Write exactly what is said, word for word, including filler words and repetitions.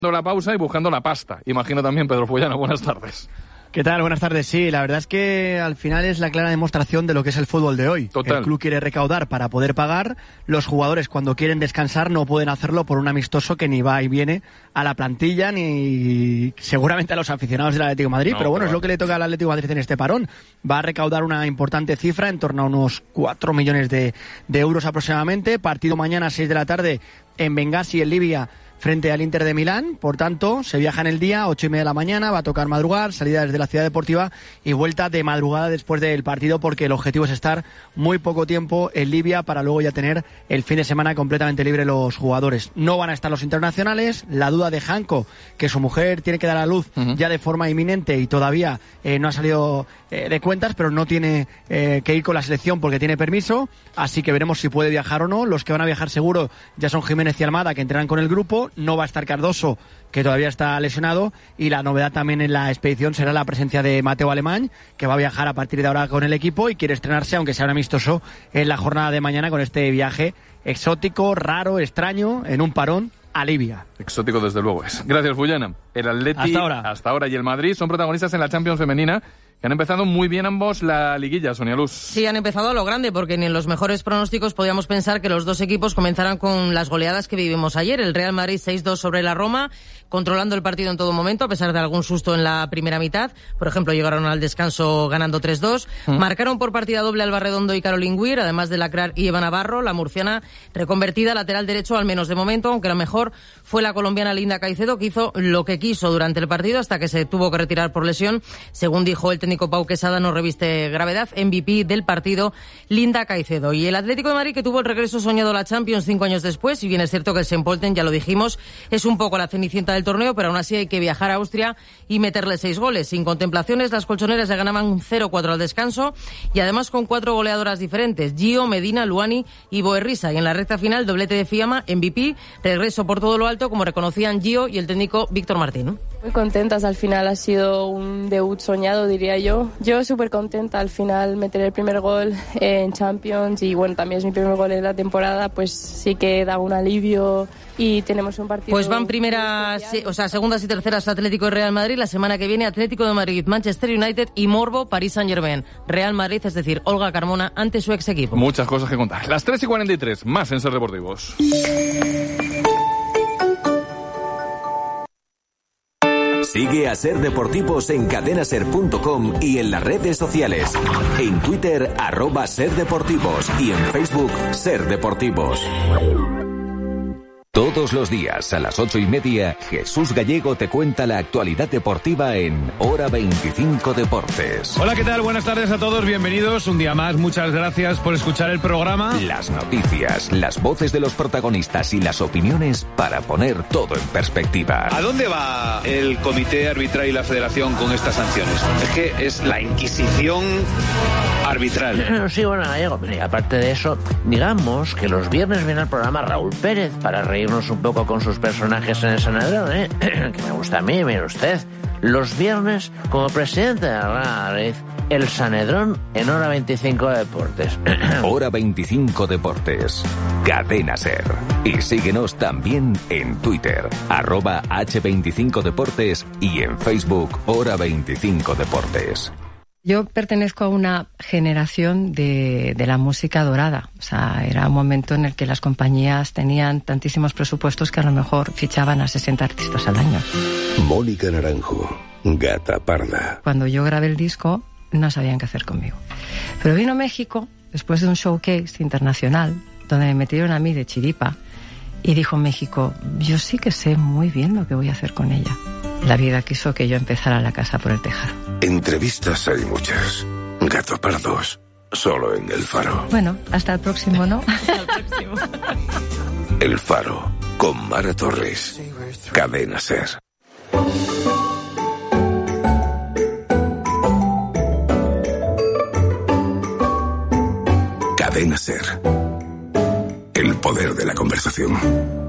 la pausa y buscando la pasta. Imagino también, Pedro Fullana, buenas tardes. ¿Qué tal? Buenas tardes. Sí, la verdad es que al final es la clara demostración de lo que es el fútbol de hoy. Total. El club quiere recaudar para poder pagar. Los jugadores, cuando quieren descansar, no pueden hacerlo por un amistoso que ni va y viene a la plantilla ni seguramente a los aficionados del Atlético de Madrid. No, pero bueno, pero... es lo que le toca al Atlético de Madrid en este parón. Va a recaudar una importante cifra, en torno a unos cuatro millones de, de euros aproximadamente. Partido mañana a seis de la tarde en Bengasi, en Libia, frente al Inter de Milán. Por tanto, se viaja en el día, ocho y media de la mañana, va a tocar madrugar, salida desde la ciudad deportiva y vuelta de madrugada después del partido, porque el objetivo es estar muy poco tiempo en Libia para luego ya tener el fin de semana completamente libre los jugadores. No van a estar los internacionales, la duda de Janko, que su mujer tiene que dar a luz uh-huh. ya de forma inminente y todavía eh, no ha salido eh, de cuentas, pero no tiene eh, que ir con la selección porque tiene permiso, así que veremos si puede viajar o no. Los que van a viajar seguro ya son Jiménez y Almada, que entrenan con el grupo. No va a estar Cardoso, que todavía está lesionado, y la novedad también en la expedición será la presencia de Mateo Alemán, que va a viajar a partir de ahora con el equipo y quiere estrenarse, aunque sea un amistoso, en la jornada de mañana con este viaje exótico, raro, extraño, en un parón a Libia. Exótico desde luego es. Gracias, Fullana. El Atleti hasta ahora. hasta ahora y el Madrid son protagonistas en la Champions femenina, que han empezado muy bien ambos la liguilla, Sonia Luz. Sí, han empezado a lo grande, porque ni en los mejores pronósticos podíamos pensar que los dos equipos comenzaran con las goleadas que vivimos ayer. El Real Madrid seis dos sobre la Roma, controlando el partido en todo momento, a pesar de algún susto en la primera mitad. Por ejemplo, llegaron al descanso ganando tres dos. ¿Mm? Marcaron por partida doble Alba Redondo y Caroline Weir, además de Lacrar y Eva Navarro, la murciana reconvertida lateral derecho, al menos de momento, aunque la mejor fue la colombiana Linda Caicedo, que hizo lo que quiso durante el partido hasta que se tuvo que retirar por lesión. Según dijo el técnico Pau Quesada, no reviste gravedad. M V P del partido, Linda Caicedo. Y el Atlético de Madrid, que tuvo el regreso soñado a la Champions cinco años después, y bien es cierto que el Saint Pölten, ya lo dijimos, es un poco la cenicienta del torneo, pero aún así hay que viajar a Austria y meterle seis goles. Sin contemplaciones, las colchoneras le ganaban cero cuatro al descanso, y además con cuatro goleadoras diferentes: Gio, Medina, Luani y Boerrisa. Y en la recta final, doblete de Fiamma, M V P, regreso por todo lo alto, como reconocían Gio y el técnico Víctor Martín. Muy contentas, al final ha sido un debut soñado, diría yo. Yo súper contenta al final meter el primer gol en Champions, y bueno, también es mi primer gol en la temporada, pues sí que da un alivio y tenemos un partido. Pues van primeras, o sea, segundas y terceras Atlético y Real Madrid. La semana que viene Atlético de Madrid, Manchester United y Morbo, París Saint-Germain. Real Madrid, es decir, Olga Carmona ante su ex equipo. Muchas cosas que contar. Las tres y cuarenta y tres, más en Ser Deportivos. Sigue a Ser Deportivos en cadena ser punto com y en las redes sociales. En Twitter, arroba Ser Deportivos, y en Facebook, Ser Deportivos. Todos los días a las ocho y media, Jesús Gallego te cuenta la actualidad deportiva en Hora veinticinco Deportes. Hola, ¿qué tal? Buenas tardes a todos, bienvenidos un día más. Muchas gracias por escuchar el programa. Las noticias, las voces de los protagonistas y las opiniones para poner todo en perspectiva. ¿A dónde va el comité arbitral y la federación con estas sanciones? Es que es la Inquisición arbitral. Sí, bueno, Gallego, y aparte de eso, digamos que los viernes viene al programa Raúl Pérez para reírnos un poco con sus personajes en el Sanedrón, ¿eh? Que me gusta a mí, mire usted. Los viernes, como presidente de la Madrid, el Sanedrón en Hora veinticinco Deportes. Hora veinticinco Deportes. Cadena Ser. Y síguenos también en Twitter, arroba hache veinticinco Deportes, y en Facebook, Hora veinticinco Deportes. Yo pertenezco a una generación de, de la música dorada. O sea, era un momento en el que las compañías tenían tantísimos presupuestos que a lo mejor fichaban a sesenta artistas al año. Mónica Naranjo, Gata Parda. Cuando yo grabé el disco, no sabían qué hacer conmigo. Pero vino México, después de un showcase internacional, donde me metieron a mí de chiripa, y dijo México, yo sí que sé muy bien lo que voy a hacer con ella. La vida quiso que yo empezara la casa por el tejado. Entrevistas hay muchas. Gato Pardos, solo en El Faro. Bueno, hasta el próximo, ¿no? Hasta el próximo. El Faro, con Mara Torres. Cadena Ser. Cadena Ser. El poder de la conversación.